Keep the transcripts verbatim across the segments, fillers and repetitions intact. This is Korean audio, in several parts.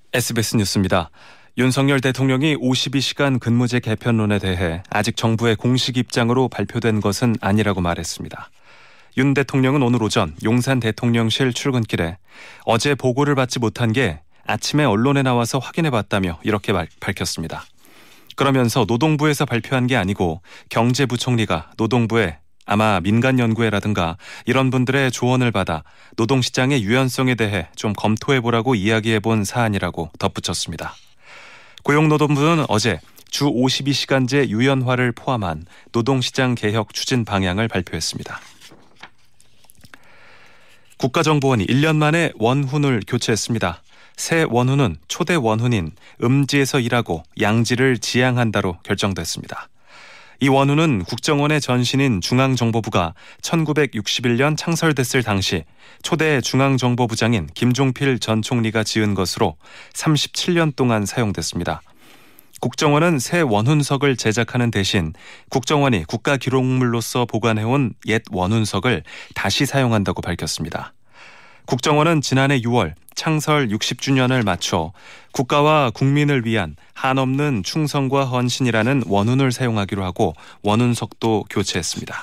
에스비에스 뉴스입니다. 윤석열 대통령이 오십이 시간 근무제 개편론에 대해 아직 정부의 공식 입장으로 발표된 것은 아니라고 말했습니다. 윤 대통령은 오늘 오전 용산 대통령실 출근길에 어제 보고를 받지 못한 게 아침에 언론에 나와서 확인해봤다며 이렇게 말, 밝혔습니다. 그러면서 노동부에서 발표한 게 아니고 경제부총리가 노동부에 아마 민간연구회라든가 이런 분들의 조언을 받아 노동시장의 유연성에 대해 좀 검토해보라고 이야기해본 사안이라고 덧붙였습니다. 고용노동부는 어제 주 오십이 시간제 유연화를 포함한 노동시장 개혁 추진 방향을 발표했습니다. 국가정보원이 일 년 만에 원훈을 교체했습니다. 새 원훈은 초대 원훈인 음지에서 일하고 양지를 지향한다로 결정됐습니다. 이 원훈은 국정원의 전신인 중앙정보부가 천구백육십일 년 창설됐을 당시 초대 중앙정보부장인 김종필 전 총리가 지은 것으로 삼십칠 년 동안 사용됐습니다. 국정원은 새 원훈석을 제작하는 대신 국정원이 국가기록물로서 보관해온 옛 원훈석을 다시 사용한다고 밝혔습니다. 국정원은 지난해 유월 창설 육십 주년을 맞춰 국가와 국민을 위한 한없는 충성과 헌신이라는 원훈을 사용하기로 하고 원훈석도 교체했습니다.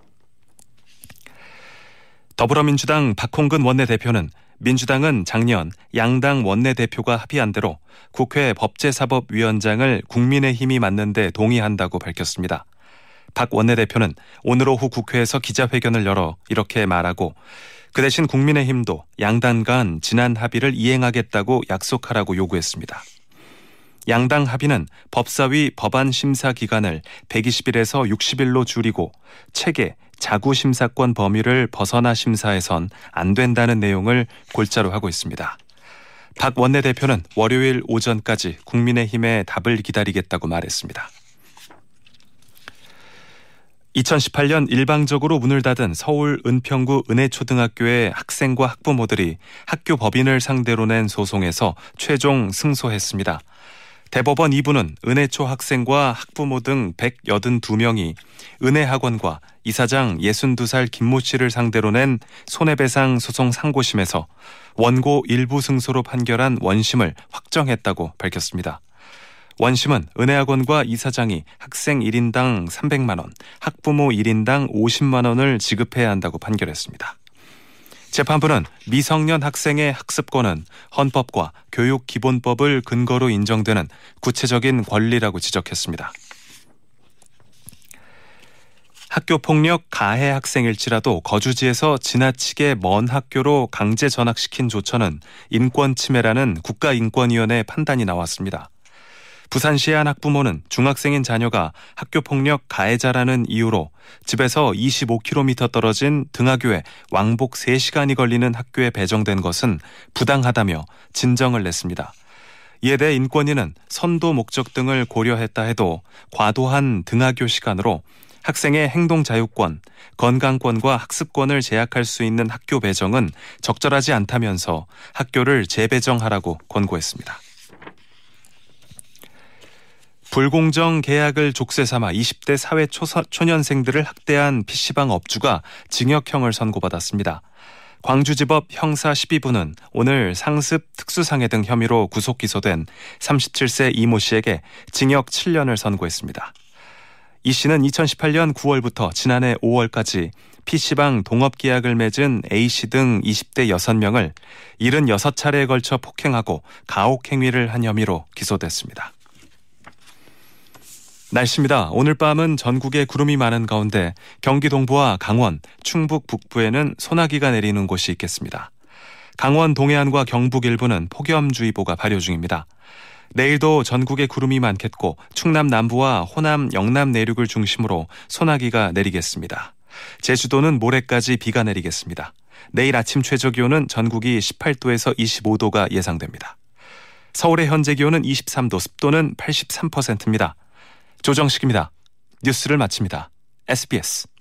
더불어민주당 박홍근 원내대표는 민주당은 작년 양당 원내대표가 합의한 대로 국회 법제사법위원장을 국민의힘이 맡는 데 동의한다고 밝혔습니다. 박 원내대표는 오늘 오후 국회에서 기자회견을 열어 이렇게 말하고 그 대신 국민의힘도 양당 간 지난 합의를 이행하겠다고 약속하라고 요구했습니다. 양당 합의는 법사위 법안 심사 기간을 백이십 일에서 육십 일로 줄이고 체계, 자구 심사권 범위를 벗어나 심사해선 안 된다는 내용을 골자로 하고 있습니다. 박 원내대표는 월요일 오전까지 국민의힘의 답을 기다리겠다고 말했습니다. 이천십팔 년 일방적으로 문을 닫은 서울 은평구 은혜초등학교의 학생과 학부모들이 학교 법인을 상대로 낸 소송에서 최종 승소했습니다. 대법원 이 부는 은혜초 학생과 학부모 등 백팔십이 명이 은혜학원과 이사장 예순두 살 김모 씨를 상대로 낸 손해배상 소송 상고심에서 원고 일부 승소로 판결한 원심을 확정했다고 밝혔습니다. 원심은 은혜학원과 이사장이 학생 일 인당 삼백만 원, 학부모 일 인당 오십만 원을 지급해야 한다고 판결했습니다. 재판부는 미성년 학생의 학습권은 헌법과 교육기본법을 근거로 인정되는 구체적인 권리라고 지적했습니다. 학교폭력 가해 학생일지라도 거주지에서 지나치게 먼 학교로 강제 전학시킨 조처는 인권침해라는 국가인권위원회 판단이 나왔습니다. 부산시의 한 학부모는 중학생인 자녀가 학교폭력 가해자라는 이유로 집에서 이십오 킬로미터 떨어진 등하교에 왕복 세 시간이 걸리는 학교에 배정된 것은 부당하다며 진정을 냈습니다. 이에 대해 인권위는 선도 목적 등을 고려했다 해도 과도한 등하교 시간으로 학생의 행동 자유권, 건강권과 학습권을 제약할 수 있는 학교 배정은 적절하지 않다면서 학교를 재배정하라고 권고했습니다. 불공정 계약을 족쇄 삼아 이십 대 사회 초서, 초년생들을 학대한 피시방 업주가 징역형을 선고받았습니다. 광주지법 형사 십이 부는 오늘 상습 특수상해 등 혐의로 구속 기소된 삼십칠 세 이모 씨에게 징역 칠 년을 선고했습니다. 이 씨는 이천십팔 년 구월부터 지난해 오월까지 피시방 동업계약을 맺은 A 씨 등 이십 대 여섯 명을 칠십육 차례에 걸쳐 폭행하고 가혹행위를 한 혐의로 기소됐습니다. 날씨입니다. 오늘 밤은 전국에 구름이 많은 가운데 경기 동부와 강원, 충북 북부에는 소나기가 내리는 곳이 있겠습니다. 강원 동해안과 경북 일부는 폭염주의보가 발효 중입니다. 내일도 전국에 구름이 많겠고 충남 남부와 호남, 영남 내륙을 중심으로 소나기가 내리겠습니다. 제주도는 모레까지 비가 내리겠습니다. 내일 아침 최저기온은 전국이 십팔 도에서 이십오 도가 예상됩니다. 서울의 현재 기온은 이십삼 도, 습도는 팔십삼 퍼센트입니다. 조정식입니다. 뉴스를 마칩니다. 에스비에스